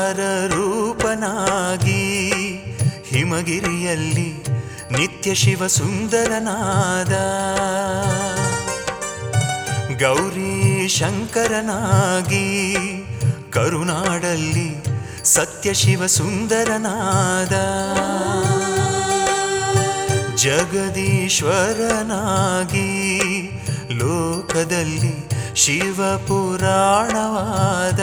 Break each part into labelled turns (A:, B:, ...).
A: ಅವತಾರ ರೂಪನಾಗಿ ಹಿಮಗಿರಿಯಲ್ಲಿ ನಿತ್ಯ ಶಿವ ಸುಂದರನಾದ. ಗೌರಿ ಶಂಕರನಾಗಿ ಕರುನಾಡಲ್ಲಿ ಸತ್ಯ ಶಿವ ಸುಂದರನಾದ. ಜಗದೀಶ್ವರನಾಗಿ ಲೋಕದಲ್ಲಿ ಶಿವ ಪುರಾಣವಾದ.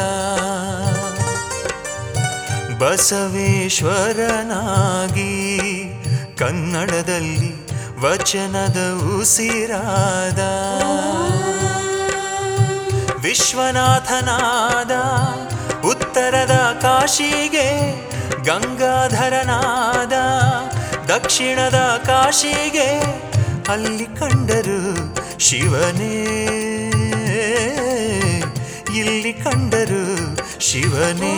A: ಬಸವೇಶ್ವರನಾಗಿ ಕನ್ನಡದಲ್ಲಿ ವಚನದ ಉಸಿರಾದ. ವಿಶ್ವನಾಥನಾದ ಉತ್ತರದ ಕಾಶಿಗೆ ಗಂಗಾಧರನಾದ. ದಕ್ಷಿಣದ ಕಾಶಿಗೆ ಅಲ್ಲಿ ಕಂಡರು ಶಿವನೇ, ಇಲ್ಲಿ ಕಂಡರು ಶಿವನೇ.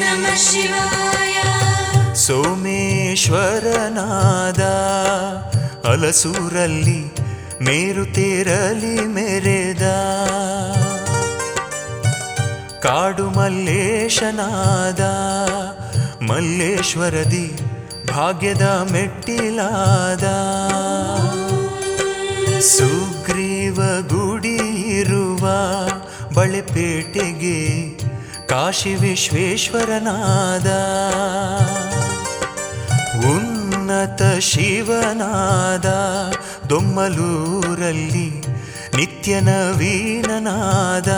A: ಸೋಮೇಶ್ವರನಾದ ಅಲಸೂರಲ್ಲಿ ಮೇರುತೇರಲಿ ಮೆರೆದ. ಕಾಡು ಮಲ್ಲೇಶನಾದ ಮಲ್ಲೇಶ್ವರದಿ ಭಾಗ್ಯದ ಮೆಟ್ಟಿಲಾದ. ಸುಗ್ರೀವ ಗುಡಿ ಇರುವ ಬಳೆಪೇಟೆಗೆ ಕಾಶಿ ವಿಶ್ವೇಶ್ವರನಾದ. ಉನ್ನತ ಶಿವನಾದ ದೊಮ್ಮಲೂರಲ್ಲಿ ನಿತ್ಯ ನವೀನನಾದ.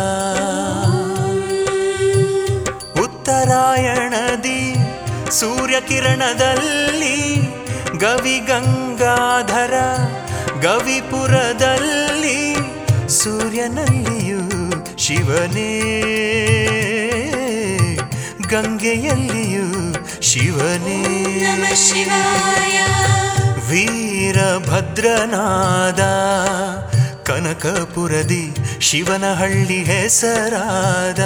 A: ಉತ್ತರಾಯಣದಿ ಸೂರ್ಯಕಿರಣದಲ್ಲಿ ಗವಿ ಗಂಗಾಧರ. ಗವಿಪುರದಲ್ಲಿ ಸೂರ್ಯನಲ್ಲಿಯೂ ಶಿವನೇ, ಗಂಗೆಯಲ್ಲಿಯೂ ಶಿವನೇ. ವೀರಭದ್ರನಾದ ಕನಕಪುರದಿ ಶಿವನಹಳ್ಳಿ ಹೆಸರಾದ.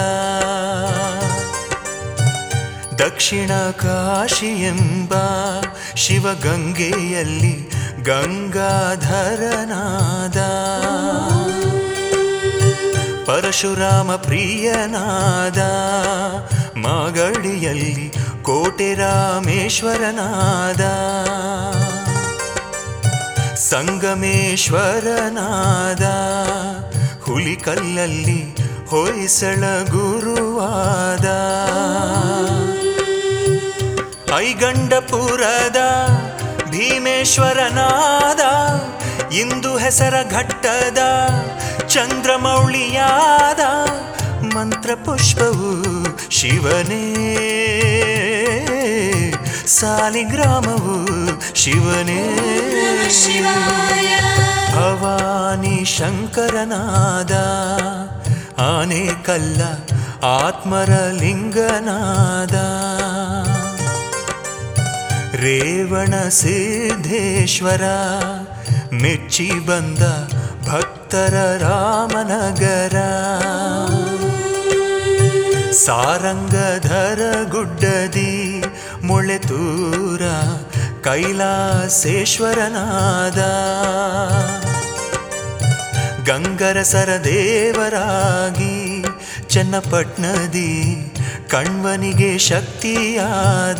A: ದಕ್ಷಿಣ ಕಾಶಿ ಎಂಬ ಶಿವಗಂಗೆಯಲ್ಲಿ ಗಂಗಾಧರನಾದ. ಪರಶುರಾಮ ಪ್ರಿಯನಾದ ಮಾಗಡಿಯಲ್ಲಿ ಕೋಟೆ ರಾಮೇಶ್ವರನಾದ. ಸಂಗಮೇಶ್ವರನಾದ ಹುಲಿಕಲ್ಲಲ್ಲಿ ಹೊಯ್ಸಳ ಗುರುವಾದ. ಐಗಂಡಪುರದ ಭೀಮೇಶ್ವರನಾದ ಇಂದು ಹೆಸರ ಘಟ್ಟದ ಚಂದ್ರಮೌಳಿಯಾದ. ಮಂತ್ರಪುಷ್ಪವು ಶಿವನೇ, ಸಾಲಿಗ್ರಾಮವು ಶಿವನೇ. ಭವಾನಿ ಶಂಕರನಾದ ಆನೇಕಲ್ಲ ಆತ್ಮರ ಲಿಂಗನಾದ. ರೇವಣ ಸಿದ್ದೇಶ್ವರ ಮೆಚ್ಚಿ ಬಂದ ಭಕ್ತರ ರಾಮನಗರ. ಸಾರಂಗಧರ ಗುಡ್ಡದಿ ಮೊಳೆತೂರ ಕೈಲಾಸೇಶ್ವರನಾದ. ಗಂಗರಸರ ದೇವರಾಗಿ ಚನ್ನಪಟ್ಟಣದಿ ಕಣ್ವನಿಗೆ ಶಕ್ತಿಯಾದ.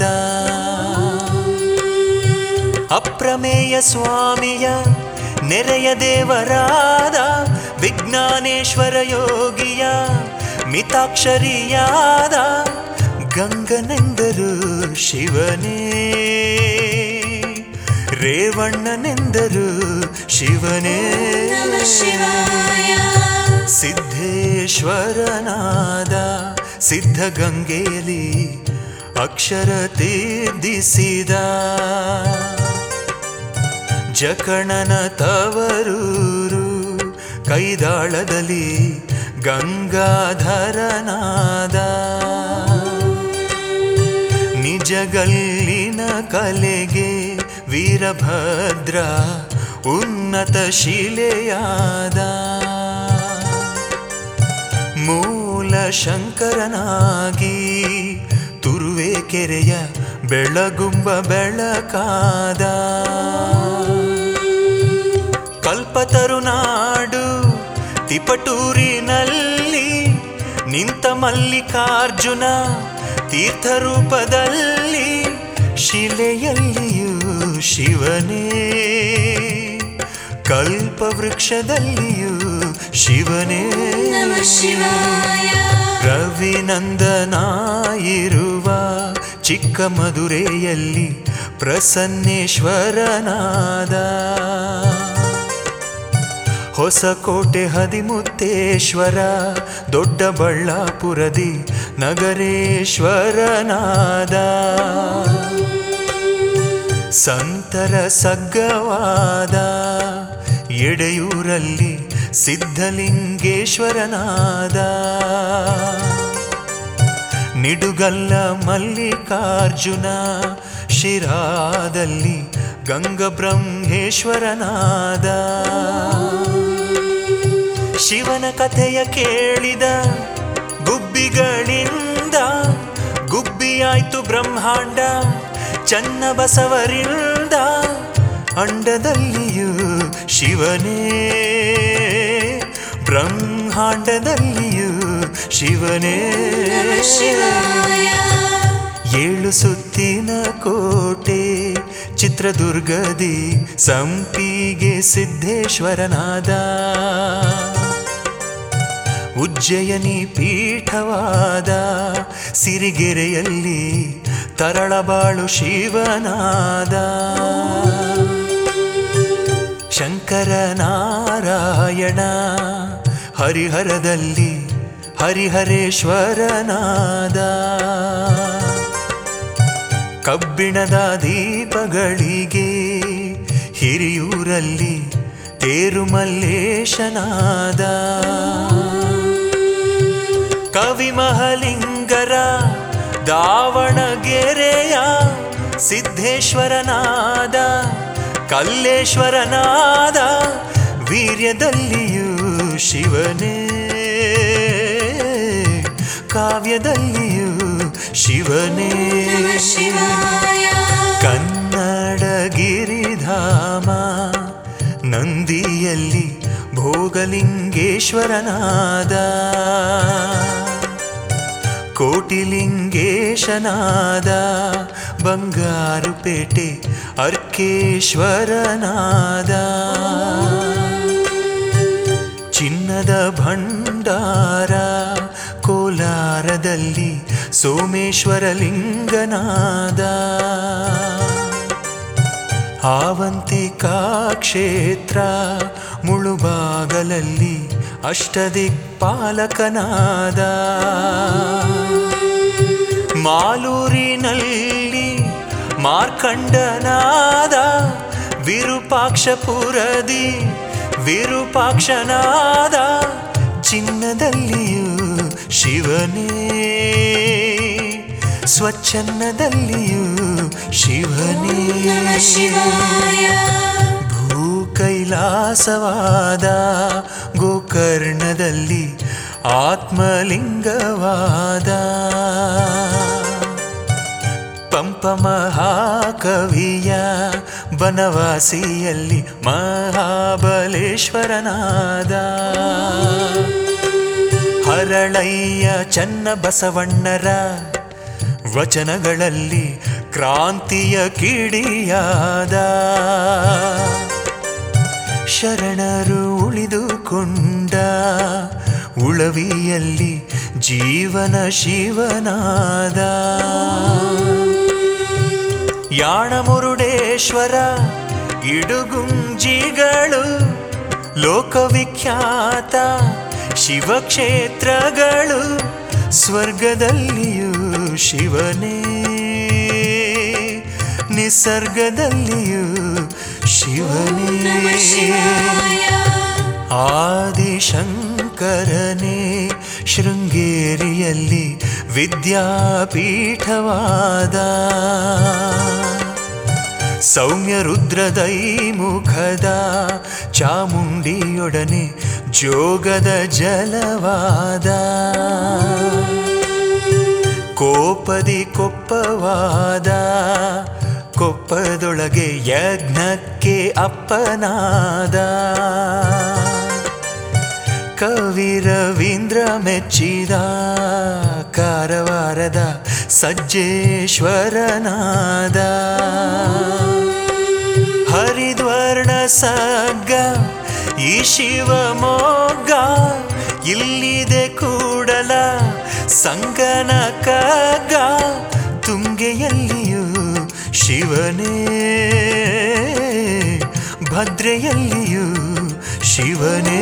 A: ಅಪ್ರಮೇಯ ಸ್ವಾಮಿಯ ನೆರೆಯ ದೇವರಾದ ವಿಜ್ಞಾನೇಶ್ವರ ಯೋಗಿಯ ಮಿತಾಕ್ಷರಿಯಾದ. ಗಂಗನೆಂದರು ಶಿವನೇ, ರೇವಣ್ಣನೆಂದರು ಶಿವನೇ. ಸಿದ್ದೇಶ್ವರನಾದ ಸಿದ್ಧಗಂಗೆಯಲ್ಲಿ ಅಕ್ಷರ ತೀರ್ಧಿಸಿದ. ಜಕಣನ ತವರೂರು ಕೈದಾಳದಲ್ಲಿ ಗಂಗಾಧರನಾದ. ನಿಜಗಲ್ಲಿನ ಕಲೆಗೆ ವೀರಭದ್ರ ಉನ್ನತ ಶಿಲೆಯಾದ. ಮೂಲ ಶಂಕರನಾಗಿ ತುರುವೇಕೆರೆಯ ಬೆಳಗುಂಬ ಬೆಳಕಾದ. ಕಲ್ಪತರುನಾಡು ತಿಪಟೂರಿನಲ್ಲಿ ನಿಂತ ಮಲ್ಲಿಕಾರ್ಜುನ ತೀರ್ಥರೂಪದಲ್ಲಿ ಶಿಲೆಯಲ್ಲಿಯೂ ಶಿವನೇ, ಕಲ್ಪವೃಕ್ಷದಲ್ಲಿಯೂ ಶಿವನೇ. ರವಿನಂದನ ಇರುವ ಚಿಕ್ಕ ಮಧುರೆಯಲ್ಲಿ ಪ್ರಸನ್ನೇಶ್ವರನಾದ, ಹೊಸಕೋಟೆ ಹದಿಮುತ್ತೇಶ್ವರ ದೊಡ್ಡಬಳ್ಳಾಪುರದಿ ನಗರೇಶ್ವರನಾದ, ಸಂತರ ಸಗ್ಗವಾದ ಎಡೆಯೂರಲ್ಲಿ ಸಿದ್ಧಲಿಂಗೇಶ್ವರನಾದ, ನಿಡುಗಲ್ಲ ಮಲ್ಲಿಕಾರ್ಜುನ ಶಿರಾದಲ್ಲಿ ಗಂಗಬ್ರಹ್ಮೇಶ್ವರನಾದ, ಶಿವನ ಕಥೆಯ ಕೇಳಿದ ಗುಬ್ಬಿಗಳಿಂದ ಗುಬ್ಬಿಯಾಯ್ತು ಬ್ರಹ್ಮಾಂಡ, ಚನ್ನಬಸವರಿಂದ ಅಂಡದಲ್ಲಿಯೂ ಶಿವನೇ, ಬ್ರಹ್ಮಾಂಡದಲ್ಲಿಯೂ ಶಿವನೇ. ಏಳು ಸುತ್ತಿನ ಕೋಟೆ ಚಿತ್ರದುರ್ಗದಿ ಸಂಪಿಗೆ ಸಿದ್ದೇಶ್ವರನಾದ, ಉಜ್ಜಯಿನಿ ಪೀಠವಾದ ಸಿರಿಗೆರೆಯಲ್ಲಿ ತರಳಬಾಳು ಶಿವನಾದ, ಶಂಕರನಾರಾಯಣ ಹರಿಹರದಲ್ಲಿ ಹರಿಹರೇಶ್ವರನಾದ, ಕಬ್ಬಿಣದ ದೀಪಗಳಿಗೆ ಹಿರಿಯೂರಲ್ಲಿ ತೇರುಮಲ್ಲೇಶನಾದ, ಕವಿಮಹಲಿಂಗರ ದಾವಣಗೆರೆಯ ಸಿದ್ದೇಶ್ವರನಾದ, ಕಲ್ಲೇಶ್ವರನಾದ ವೀರ್ಯದಲ್ಲಿಯೂ ಶಿವನೇ, ಕಾವ್ಯದಲ್ಲಿಯೂ ಶಿವನೇ. ಕನ್ನಡ ಗಿರಿಧಾಮ ನಂದಿಯಲ್ಲಿ ಭೋಗಲಿಂಗೇಶ್ವರನಾದ, ಕೋಟಿಲಿಂಗೇಶನಾದ ಬಂಗಾರುಪೇಟೆ ಅರ್ಕೇಶ್ವರನಾದ, ಚಿನ್ನದ ಭಂಡಾರ ಕೋಲಾರದಲ್ಲಿ ಸೋಮೇಶ್ವರಲಿಂಗನಾದ, ಆವಂತಿಕಾ ಕ್ಷೇತ್ರ ಮುಳುಬಾಗಲಲ್ಲಿ ಅಷ್ಟದಿಕ್ಪಾಲಕನಾದ, ಮಾಲೂರಿನಲ್ಲಿ ಮಾರ್ಕಂಡನಾದ, ವಿರೂಪಾಕ್ಷಪುರದಿ ವಿರೂಪಾಕ್ಷನಾದ, ಚಿನ್ನದಲ್ಲಿಯೂ ಶಿವನೇ, ಸ್ವಚ್ಛನ್ನದಲ್ಲಿಯೂ ಶಿವನೇ. ಭೂಕೈಲಾಸವಾದ ಗೋಕರ್ಣದಲ್ಲಿ ಆತ್ಮಲಿಂಗವಾದ, ಪಂಪ ಮಹಾಕವಿಯ ಬನವಾಸಿಯಲ್ಲಿ ಮಹಾಬಲೇಶ್ವರನಾದ, ಹರಳಯ್ಯ ಚನ್ನಬಸವಣ್ಣರ ವಚನಗಳಲ್ಲಿ ಕ್ರಾಂತಿಯ ಕಿಡಿಯಾದ, ಶರಣರು ಉಳಿದುಕೊಂಡ ಉಳವಿಯಲ್ಲಿ ಜೀವನ ಶಿವನಾದ, ಯಾಣಮುರುಡೇಶ್ವರ ಇಡುಗುಂಜಿಗಳು ಲೋಕವಿಖ್ಯಾತ ಶಿವಕ್ಷೇತ್ರಗಳು, ಸ್ವರ್ಗದಲ್ಲಿಯೂ ಶಿವನೇ, ನಿಸರ್ಗದಲ್ಲಿಯೂ ಶಿವನೇ. ಆದಿಶಂಕರನೇ ಶೃಂಗೇರಿಯಲ್ಲಿ ವಿದ್ಯಾಪೀಠವಾದ, ಸೌಮ್ಯ ರುದ್ರದೈಮುಖದ ಚಾಮುಂಡಿಯೊಡನೆ ಜೋಗದ ಜಲವಾದ, ಕೋಪದಿ ಕೊಪ್ಪವಾದ ಕೊಪ್ಪದೊಳಗೆ ಯಜ್ಞಕ್ಕೆ ಅಪ್ಪನಾದ, ಕವಿ ರವೀಂದ್ರ ಮೆಚ್ಚಿದ ಕಾರವಾರದ ಸಜ್ಜೇಶ್ವರನಾದ ಹರಿದ್ವರ್ಣ ಸಗ್ಗ ಈ ಶಿವಮೊಗ್ಗ ಇಲ್ಲಿದೆ ಕೂಡಲ ಸಂಗನ ಕಗ್ಗ ತುಂಗೆಯಲ್ಲಿಯೂ ಶಿವನೇ ಭದ್ರೆಯಲ್ಲಿಯೂ ಶಿವನೇ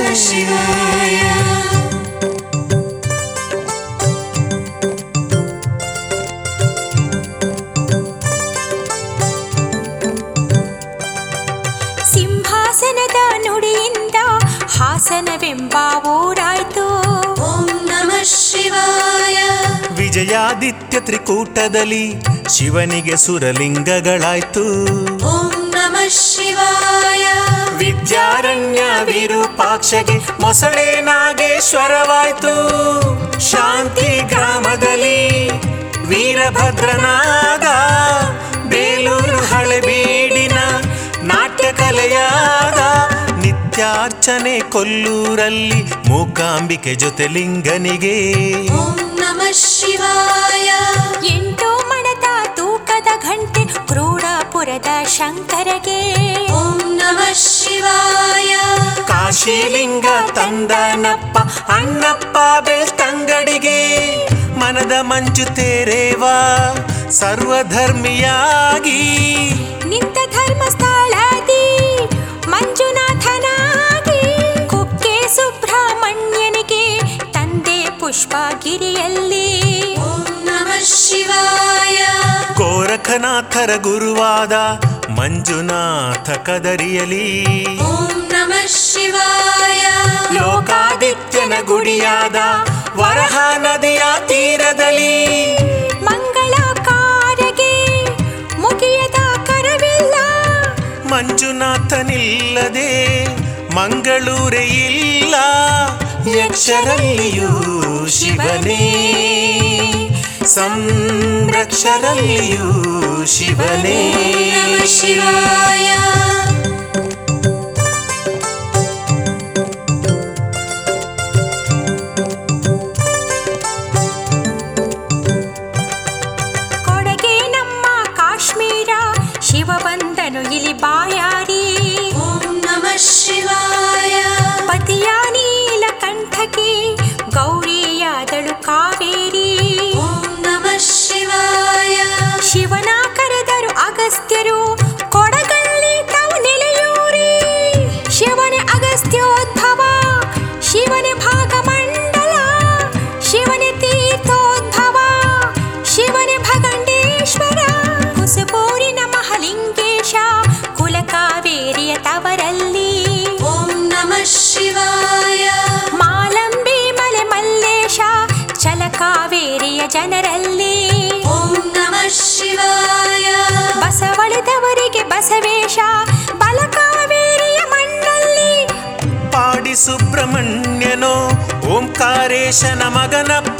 B: ಸಿಂಹಾಸನದ ನುಡಿಯಿಂದ ಹಾಸನವೆಂಬ ಊರಾಯ್ತು.
C: ಓಂ ನಮಃ ಶಿವಾಯ.
A: ವಿಜಯಾದಿತ್ಯ ತ್ರಿಕೂಟದಲ್ಲಿ ಶಿವನಿಗೆ ಸುರಲಿಂಗಗಳಾಯ್ತು.
C: ಓಂ ನಮಃ ಶಿವಾಯ.
A: ವಿದ್ಯಾರಣ್ಯ ವಿರೂಪಾಕ್ಷಗೆ ಮೊಸಳೆ ನಾಗೇಶ್ವರವಾಯ್ತು. ಶಾಂತಿ ಗ್ರಾಮದಲ್ಲಿ ವೀರಭದ್ರನಾದ ಬೇಲೂರು ಹಳೆಬೀಡಿನ ನಾಟ್ಯ ಕಲೆಯಾದ ನಿತ್ಯಾರ್ಚನೆ ಕೊಲ್ಲೂರಲ್ಲಿ ಮೂಕಾಂಬಿಕೆ ಜೊತೆ ಲಿಂಗನಿಗೆ.
C: ಓಂ ನಮಃ ಶಿವಾಯ.
B: 8 ಮಣದ ತೂಕದ ಘಂಟೆ ಕ್ರೋಡಾಪುರದ ಶಂಕರಗೆ.
C: ಓಂ ನಮಃ ಶಿವಾಯ.
A: ಕಾಶಿಲಿಂಗ ತಂದನಪ್ಪ ಅಣ್ಣಪ್ಪ ಬೆಳ್ತಂಗಡಿಗೆ. ಮನದ ಮಂಜು ತೇರೇವಾ ಸರ್ವಧರ್ಮಿಯಾಗಿ
B: ನಿಂತ ಧರ್ಮಸ್ಥಳದಿ ಮಂಜುನಾಥನಾಗಿ. ಕುಕ್ಕೆ ಸುಬ್ರಹ್ಮಣ್ಯನಿಗೆ ತಂದೆ ಪುಷ್ಪಗಿರಿಯಲ್ಲಿ.
C: ಓಂ ನಮಃ ಶಿವಾಯ.
A: ಗೋರಖನಾಥರ ಗುರುವಾದ ಮಂಜುನಾಥ ಕದರಿಯಲಿ.
C: ಓಂ ನಮಃ ಶಿವಾಯ.
A: ಲೋಕಾದಿತ್ಯನ ಗುಡಿಯಾದ ವರಹ ನದಿಯ ತೀರದಲ್ಲಿ.
B: ಮಂಗಳಕಾರಗೆ ಮುಗಿಯದ ಕರವಿಲ್ಲ.
A: ಮಂಜುನಾಥನಿಲ್ಲದೆ ಮಂಗಳೂರೇ ಇಲ್ಲ. ಯಕ್ಷರಲ್ಲಿಯೂ ಶಿವನೇ ಸಂರಕ್ಷರಲ್ಲಿಯೂ ಶಿವನೇ.
C: ನಮಃ ಶಿವಾಯ.
B: ಕೊಡಗೆ ನಮ್ಮ ಕಾಶ್ಮೀರ ಶಿವ ಬಂದನು ಇಲ್ಲಿ ಬಾಯಾರಿ.
C: ಓಂ ನಮಃ ಶಿವಾಯ.
B: ಪತಿಯ ನೀಲಕಂಠಕ್ಕೆ ಗೌರಿಯಾದಳು ಕಾವೇರಿ.
C: ಓಂ ನಮಃ ಶಿವಾಯ.
B: ಶಿವನ ಕರೆದರು ಅಗಸ್ತ್ಯರು ಕೊಡಗಲ್ಲಿ ತಾವು ನೆಲೆಯೂರಿ. ಶಿವನೇ ಅಗಸ್ತ್ಯೋದ್ಭವ ಶಿವನೇ ಭಾಗಮಂಡಲ ಶಿವನೇ ತೀರ್ಥೋದ್ಭವ ಶಿವನೇ ಭಗಂಡೇಶ್ವರ. ಕುಸುಪೂರಿನ ಮಹಲಿಂಗೇಶ ಕುಲಕಾವೇರಿಯ ತವರಲ್ಲಿ.
C: ಓಂ ನಮಃ ಶಿವಾಯ.
B: ಮಾಲಂಬಿ ಮಲೆ ಮಲ್ಲೇಶ ಚಲಕಾವೇರಿಯ ಜನರಲ್ಲಿ.
C: ಓಂ ನಮಃ ಶಿವಾಯ.
B: ಬಸವಳಿದವರಿಗೆ ಬಸವೇಶ ಬಲಕಾವೇರಿಯ ಮಣ್ಣಲ್ಲಿ.
A: ಪಾಡಿ ಸುಬ್ರಹ್ಮಣ್ಯನೋ ಓಂಕಾರೇಶನ ಮಗನಪ್ಪ.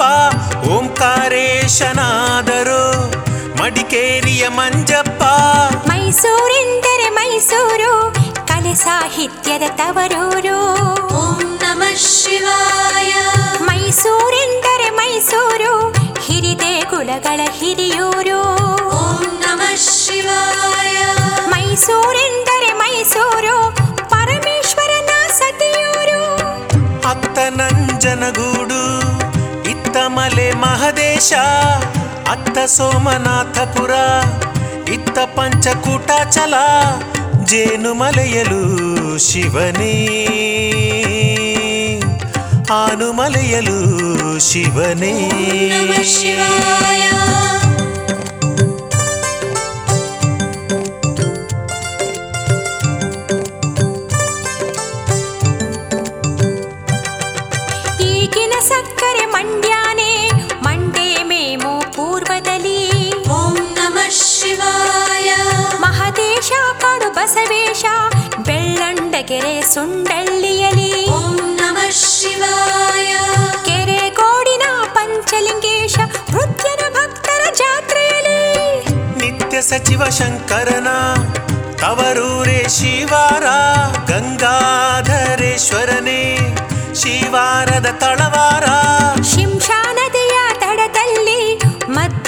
A: ಓಂಕಾರೇಶನಾದರೂ ಮಡಿಕೇರಿಯ ಮಂಜಪ್ಪ.
B: ಮೈಸೂರೆಂದರೆ ಮೈಸೂರು ಕಲೆ ಸಾಹಿತ್ಯದ ತವರೂರು.
C: ಓಂ ನಮಃ ಶಿವಾಯ.
B: ಮೈಸೂರೆಂದರೆ ಮೈಸೂರು ಹಿರಿದೇಗುಲಗಳ ಹಿರಿಯೂರು.
C: ಓಂ ನಮಃ ಶಿವಾಯ.
B: ಮೈಸೂರೆಂದರೆ ಮೈಸೂರು ಪರಮೇಶ್ವರನ ಸತಿಯೂರು.
A: ಅತ್ತ ನಂಜನಗೂಡು ಇತ್ತ ಮಲೆ ಮಹದೇಶ. ಅತ್ತ ಸೋಮನಾಥಪುರ ಇತ್ತ ಪಂಚಕೂಟಾಚಲ. ಜೇನುಮಲೆಯಲು ಶಿವನೇ ಆನುಮಲೆಯಲು ಶಿವನೇ.
C: ನಮಃ ಶಿವಾಯ.
B: ಈಗಿನ ಸಕ್ಕರೆ ಮಂಡ್ಯಾನೆ ಮಂಡೇ ಮೇಮು ಪೂರ್ವದಲ್ಲಿ.
C: ಓಂ ನಮಃ ಶಿವಾಯ.
B: ಮಹದೇಶ ಕಾಡು ಬಸವೇಶ ಬೆಳ್ಳಂಡಗೆರೆ ಸುಂಡಳ್ಳಿಯಲಿ.
C: ಓಂ ನಮಃ ಶಿವಾಯ.
B: ಕೆರೆಗೋಡಿನ ಪಂಚಲಿಂಗೇಶ ವೃದ್ಧನ ಭಕ್ತರ ಜಾತ್ರೆಯಲ್ಲಿ.
A: ನಿತ್ಯ ಸಚಿವ ಶಂಕರನ ತವರೂರೇ ಶಿವಾರ. ಗಂಗಾಧರೇಶ್ವರನೇ ಶಿವಾರದ ತಳವಾರ.
B: ಶಿಂಷಾ ನದಿಯ ದಡದಲ್ಲಿ ಮಧ್ಯ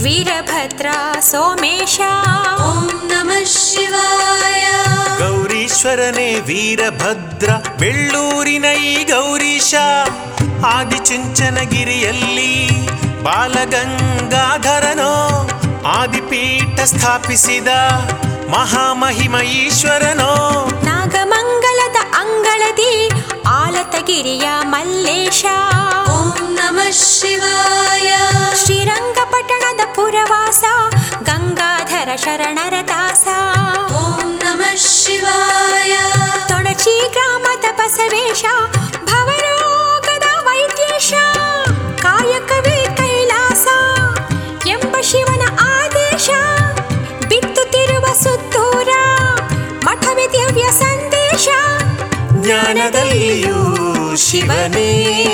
B: ವೀರಭದ್ರ ಸೋಮೇಶ
C: ಓಂ ನಮಃ ಶಿವಾಯ
A: ಗೌರೀಶ್ವರನೇ ವೀರಭದ್ರ ಬೆಳ್ಳೂರಿನ ಈ ಗೌರೀಶ ಆದಿಚುಂಚನಗಿರಿಯಲ್ಲಿ ಬಾಲಗಂಗಾಧರನೋ ಆದಿಪೀಠ ಸ್ಥಾಪಿಸಿದ ಮಹಾಮಹಿಮ ಈಶ್ವರನೋ
B: ನಾಗಮಂಗಲದ ಅಂಗಳದಿ ಆಲತಗಿರಿಯ ಮಲ್ಲೇಶ
C: ಓಂ ನಮಃ ಶಿವಾಯ
B: ಶ್ರೀರಂಗಪಟ್ಟಣದ ಪುರವಾಸ ಗಂಗಾಧರ ಶರಣರ ದಾಸ
C: ಓಂ ನಮಃ ಶಿವಾಯ
B: ತೊಣಚಿ ಗ್ರಾಮದ ಬಸವೇಶ ಭವರೋಗದ ವೈದ್ಯೇಶ ಕಾಯಕವೇ ಕೈಲಾಸ ಎಂಬ ಶಿವನ ಆದೇಶ ಬಿತ್ತುತ್ತಿರುವ ಸುತ್ತೂರ ಮಠವೇ ದಿವ್ಯ ಸಂದೇಶ
A: ಜ್ಞಾನದಲ್ಲಿಯೂ ಶಿವನೇ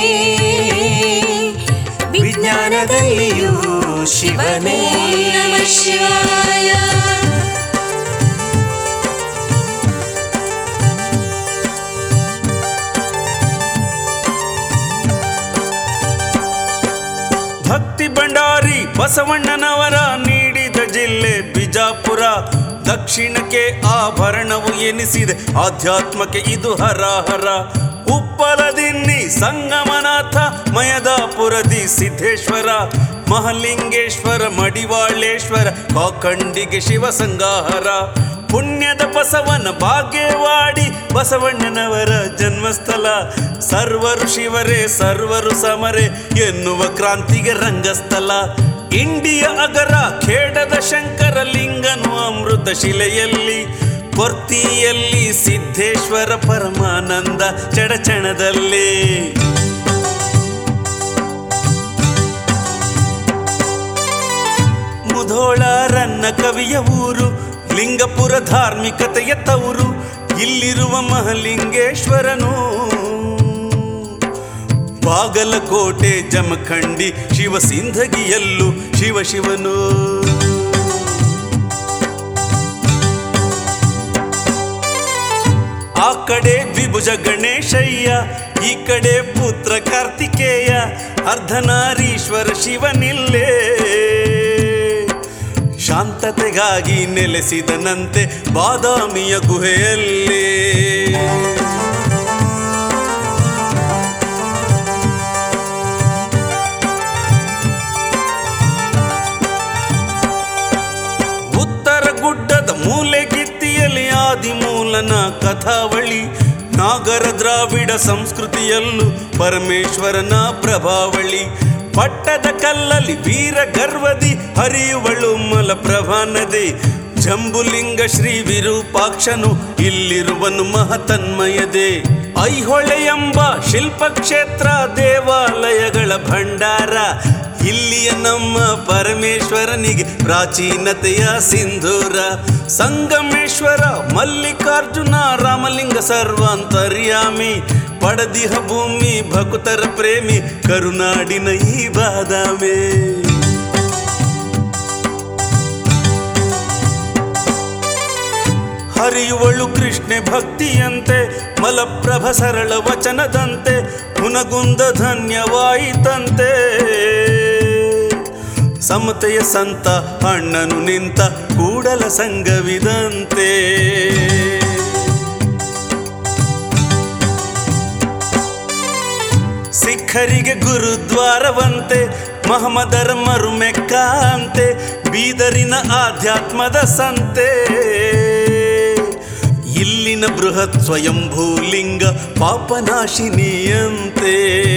A: ವಿಜ್ಞಾನದಲ್ಲಿಯೂ ಶಿವನೇ
C: ನಮಃ ಶಿವಾಯ
D: ಭಕ್ತಿ ಭಂಡಾರಿ ಬಸವಣ್ಣನವರ ನೀಡಿದ ಜಿಲ್ಲೆ ಬಿಜಾಪುರ ದಕ್ಷಿಣಕ್ಕೆ ಆಭರಣವು ಎನಿಸಿದೆ ಆಧ್ಯಾತ್ಮಕ್ಕೆ ಇದು ಹರಹರ ಉಪ್ಪಲದಿನ್ನಿ ಸಂಗಮನಾಥ ಮಯದಾಪುರದಿ ಸಿದ್ದೇಶ್ವರ ಮಹಲಿಂಗೇಶ್ವರ ಮಡಿವಾಳೇಶ್ವರ ಕಾಕಂಡಿಗೆ ಶಿವಸಂಗಾಹರ ಪುಣ್ಯದ ಬಸವನ ಭಾಗ್ಯವಾಡಿ ಬಸವಣ್ಣನವರ ಜನ್ಮಸ್ಥಳ ಸರ್ವರು ಶಿವರೇ ಸರ್ವರು ಸಮರೇ ಎನ್ನುವ ಕ್ರಾಂತಿಗೆ ರಂಗಸ್ಥಳ ಇಂಡಿಯ ಅಗರ ಖೇಡದ ಶಂಕರ ಲಿಂಗನು ಅಮೃತ ಶಿಲೆಯಲ್ಲಿ ಕೊರ್ತಿಯಲ್ಲಿ ಸಿದ್ದೇಶ್ವರ ಪರಮಾನಂದ ಚಡಚಣದಲ್ಲಿ ಮುಧೋಳ ರನ್ನ ಕವಿಯ ಊರು ಲಿಂಗಪುರ ಧಾರ್ಮಿಕತೆಯ ತವರು ಇಲ್ಲಿರುವ ಮಹಲಿಂಗೇಶ್ವರನು ಬಾಗಲಕೋಟೆ ಜಮಖಂಡಿ ಶಿವಸಿಂಧಗಿಯಲ್ಲೂ ಶಿವಶಿವನು ಆ ಕಡೆ ದ್ವಿಭುಜ ಗಣೇಶಯ್ಯ ಈ ಕಡೆ ಪುತ್ರ ಕಾರ್ತಿಕೇಯ ಅರ್ಧನಾರೀಶ್ವರ ಶಿವನಿಲ್ಲೇ ಶಾಂತತೆಗಾಗಿ ನೆಲೆಸಿದನಂತೆ ಬಾದಾಮಿಯ ಗುಹೆಯಲ್ಲೇ ಉತ್ತರ ಗುಡ್ಡದ ಮೂಲೆಗಿತ್ತಿಯಲ್ಲಿ ಆದಿಮೂಲನ ಕಥಾವಳಿ ನಾಗರ ದ್ರಾವಿಡ ಸಂಸ್ಕೃತಿಯಲ್ಲೂ ಪರಮೇಶ್ವರನ ಪ್ರಭಾವಳಿ ಪಟ್ಟದ ಕಲ್ಲಲ್ಲಿ ವೀರ ಗರ್ವದಿ ಹರಿಯುವಳು ಮಲಪ್ರಭಾ ನದಿ ಜಂಬುಲಿಂಗ ಶ್ರೀ ವಿರೂಪಾಕ್ಷನು ಇಲ್ಲಿರುವನು ಮಹತನ್ಮಯದೇ ಐಹೊಳೆ ಎಂಬ ಶಿಲ್ಪಕ್ಷೇತ್ರ ದೇವಾಲಯಗಳ ಭಂಡಾರ ಇಲ್ಲಿಯ ನಮ್ಮ ಪರಮೇಶ್ವರನಿಗೆ ಪ್ರಾಚೀನತೆಯ ಸಿಂಧೂರ ಸಂಗಮೇಶ್ವರ ಮಲ್ಲಿಕಾರ್ಜುನ ರಾಮಲಿಂಗ ಸರ್ವಾಂತರ್ಯಾಮಿ ಪಡದಿಹ ಭೂಮಿ ಭಕ್ತರ ಪ್ರೇಮಿ ಕರುನಾಡಿನ ಈ ಬಾದಾಮಿ ಹರಿಯುವಳು ಕೃಷ್ಣೆ ಭಕ್ತಿಯಂತೆ ಮಲಪ್ರಭ ಸರಳ ವಚನದಂತೆ ಹುನಗುಂದ ಧನ್ಯವಾಯಿತಂತೆ ಸಮತೆಯ ಸಂತ ಅಣ್ಣನು ನಿಂತ ಕೂಡಲ ಸಂಗವಿದಂತೆ ಸಿಖ್ಖರಿಗೆ ಗುರುದ್ವಾರವಂತೆ ಮಹಮ್ಮದರ ಮರುಮೆಕ್ಕ ಅಂತೆ ಬೀದರಿನ ಆಧ್ಯಾತ್ಮದ ಸಂತೆ ಇಲ್ಲಿನ ಬೃಹತ್ ಸ್ವಯಂಭೂಲಿಂಗ ಪಾಪನಾಶಿನಿಯಂತೆ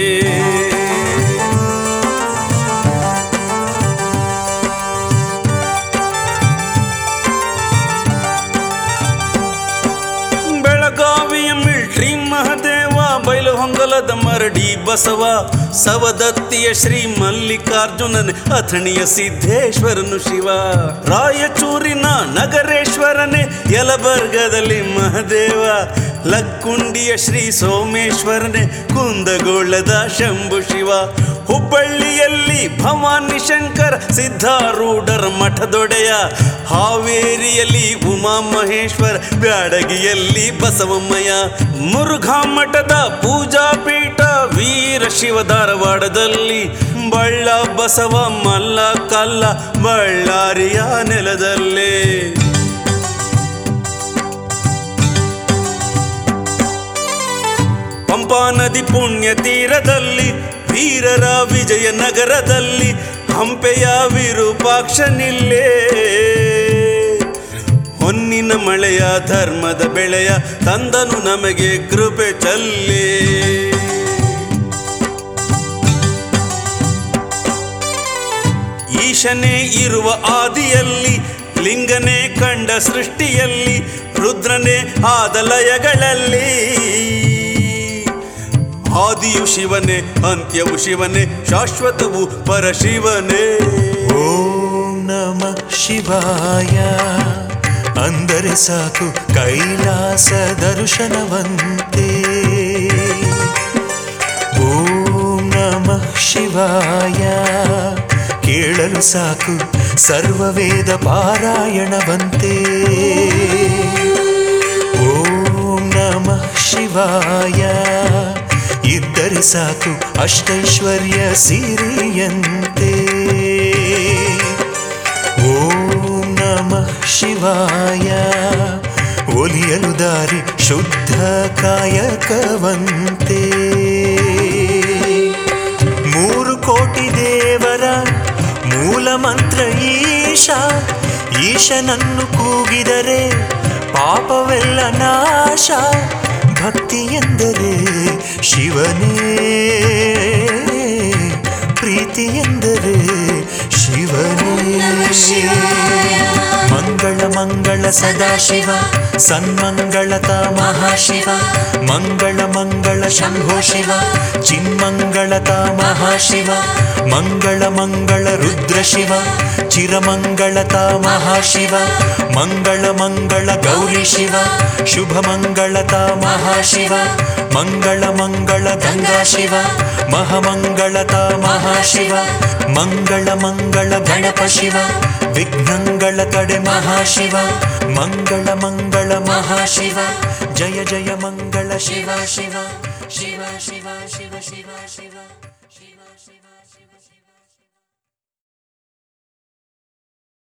D: ಬೆಳಗಾವಿಯ ಮಿಲ್ಟ್ರಿ ಮಹದೇವ ಬೈಲಹೊಂಗಲದ ಮರಡಿ ಬಸವ ಸವದತ್ತಿಯ ಶ್ರೀ ಮಲ್ಲಿಕಾರ್ಜುನನ ಅಥಣಿಯ ಸಿದ್ದೇಶ್ವರನು ಶಿವ ರಾಯಚೂರಿನ ನಗರೇಶ್ವರನೇ ಯಲಬರ್ಗದಲ್ಲಿ ಮಹದೇವ ಲಕ್ಕುಂಡಿಯ ಶ್ರೀ ಸೋಮೇಶ್ವರನೇ ಕುಂದಗೋಳದ ಶಂಭು ಶಿವ ಹುಬ್ಬಳ್ಳಿಯಲ್ಲಿ ಭವಾನಿ ಶಂಕರ ಸಿದ್ಧಾರೂಢರ ಮಠದೊಡೆಯ ಹಾವೇರಿಯಲ್ಲಿ ಉಮಾ ಮಹೇಶ್ವರ ಬ್ಯಾಡಗಿಯಲ್ಲಿ ಬಸವಮ್ಮಯ್ಯ ಮುರುಘಾ ಮಠದ ಪೂಜಾ ಪೀಠ ವೀರ ಶಿವ ಧಾರವಾಡದಲ್ಲಿ, ಬಳ್ಳ ಬಸವ ಮಲ್ಲ ಕಲ್ಲ ಬಳ್ಳಾರಿಯ ನೆಲದಲ್ಲೇ. ಪಂಪಾ ನದಿ ಪುಣ್ಯ ತೀರದಲ್ಲಿ, ವೀರರ ವಿಜಯನಗರದಲ್ಲಿ, ಹಂಪೆಯ ವಿರೂಪಾಕ್ಷನಿಲ್ಲೇ. ಹೊನ್ನಿನ ಮಳೆಯ ಧರ್ಮದ ಬೆಳೆಯ ತಂದನು ನಮಗೆ ಕೃಪೆ ಚಲ್ಲೇ. ಈಶನೇ ಇರುವ ಆದಿಯಲ್ಲಿ, ಲಿಂಗನೇ ಕಂಡ ಸೃಷ್ಟಿಯಲ್ಲಿ, ರುದ್ರನೇ ಆದ ಲಯಗಳಲ್ಲಿ. ಆದಿಯು ಶಿವನೇ, ಅಂತ್ಯವು ಶಿವನೇ, ಶಾಶ್ವತವು ಪರಶಿವನೇ.
A: ಓಂ ನಮಃ ಶಿವಾಯ ಅಂದರೆ ಸಾಕು ಕೈಲಾಸ ದರ್ಶನವಂತೆ. ಓಂ ನಮಃ ಶಿವಾಯ ಕೇಳಲು ಸಾಕು ಸರ್ವವೇದ ಪಾರಾಯಣವಂತೆ. ಓಂ ನಮಃ ಶಿವಾಯ ಇದ್ದರೆ ಸಾಕು ಅಷ್ಟೈಶ್ವರ್ಯ ಸಿರಿಯಂತೆ. ಓಂ ನಮಃ ಶಿವಾಯ ಒಲಿಯಲು ದಾರಿ ಶುದ್ಧ ಕಾಯಕವಂತೆ. 3 ಕೋಟಿ ದೇವರ ಮೂಲ ಮಂತ್ರ ಈಶಾ. ಈಶನನ್ನು ಕೂಗಿದರೆ ಪಾಪವೆಲ್ಲ ನಾಶ. ಭಕ್ತಿ ಎಂದರೆ ಶಿವನೇ, ಪ್ರೀತಿ ಎಂದರೆ ಶಿವನೇ. ಮಂಗಳ ಮಂಗಳ ಸದಾಶಿವ, ಸನ್ಮಂಗಳತ ಮಹಾಶಿವ. ಮಂಗಳ ಮಂಗಳ ಶಂಭೋ ಶಿವ, ಚಿನ್ಮಂಗಳತ ಮಹಾಶಿವ. ಮಂಗಳ ಮಂಗಳ ರುದ್ರ ಶಿವ, ಚಿರಮಂಗಳತ ಮಹಾಶಿವ. ಮಂಗಳ ಮಂಗಳ ಗೌರಿ ಶಿವ, ಶುಭ ಮಂಗಳತ ಮಹಾಶಿವ. ಮಂಗಳ ಮಂಗಳ ಗಂಗಾ ಶಿವ, ಮಹಾಮಂಗಳತ ಮಹಾಶಿವ. ಮಂಗಳ ಮಂಗಳ ಗಣಪ ಶಿವ, ವಿಘ್ನಂಗಳ ಕಡೆ ಮಹಾಶಿವ. ಮಂಗಳ ಮಂಗಳ ಮಹಾಶಿವ, ಜಯ ಜಯ ಮಂಗಳ ಶಿವ ಶಿವ ಶಿವ ಶಿವ ಶಿವ ಶಿವ ಶಿವ ಶಿವ ಶಿವ ಶಿವ ಶಿವ.